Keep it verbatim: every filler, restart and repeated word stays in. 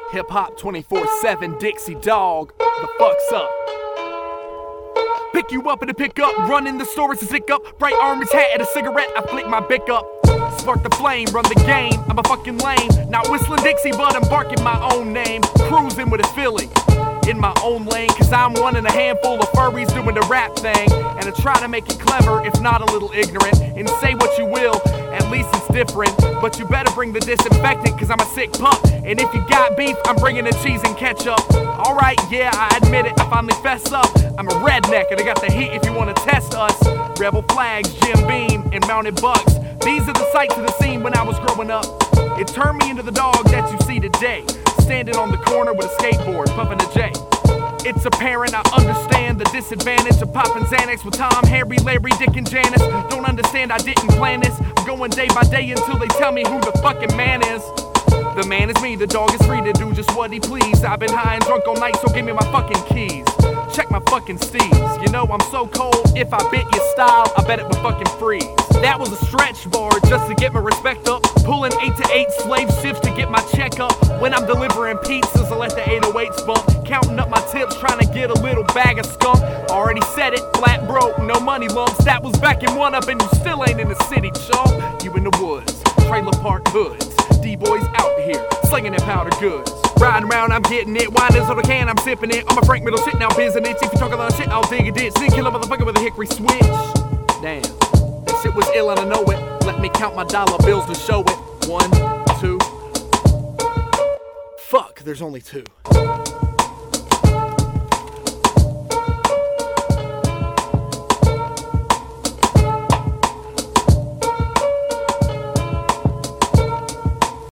Hip hop twenty-four seven, Dixie Dog. The fuck's up? Pick you up in a pickup, run in the store, it's a sick up. Bright orange hat and a cigarette, I flick my bick up. Spark the flame, run the game, I'm a fucking lame. Not whistling Dixie, but I'm barking my own name. Cruising with a Philly, in my own lane. Cause I'm one in a handful of furries doing the rap thing. And I try to make it clever, if not a little ignorant. And say what you will, at least it's different. But you better bring the disinfectant, cause I'm a sick pup. And if you got beef, I'm bringing the cheese and ketchup. Alright, yeah, I admit it, I finally fess up. I'm a redneck and I got the heat if you wanna test us. Rebel flags, Jim Beam, and mounted bucks. These are the sights of the scene when I was growing up. It turned me into the dog that you see today. Standing on the corner with a skateboard, puffing a J. It's apparent I understand the disadvantage of popping Xanax with Tom, Harry, Larry, Dick, and Janice. Don't understand I didn't plan this. I'm going day by day until they tell me who the fucking man is. The man is me, the dog is free to do just what he please. I've been high and drunk all night, so give me my fucking keys. Check my fucking steeds. You know I'm so cold, if I bit your style, I bet it would fucking freeze. That was a stretch bar just to get my respect up. Pulling eight to eight slave shifts to get my check up. When I'm delivering pizzas, I let the eight oh eights bump. Counting up my tips, trying to get a little bag of skunk. Already said it, flat broke, no money lumps. That was back in one up and you still ain't in the city, chump. You in the woods, trailer park hoods. D-boys out here, slinging their powder goods. Riding around, I'm getting it. Wine is on the can, I'm sipping it. I'm a Frank Middle shit now, business. If you talk a lot of shit, I'll dig a ditch. Then kill a motherfucker with a hickory switch. Damn, that shit was ill and I know it. Let me count my dollar bills to show it. One, two. Fuck, there's only two.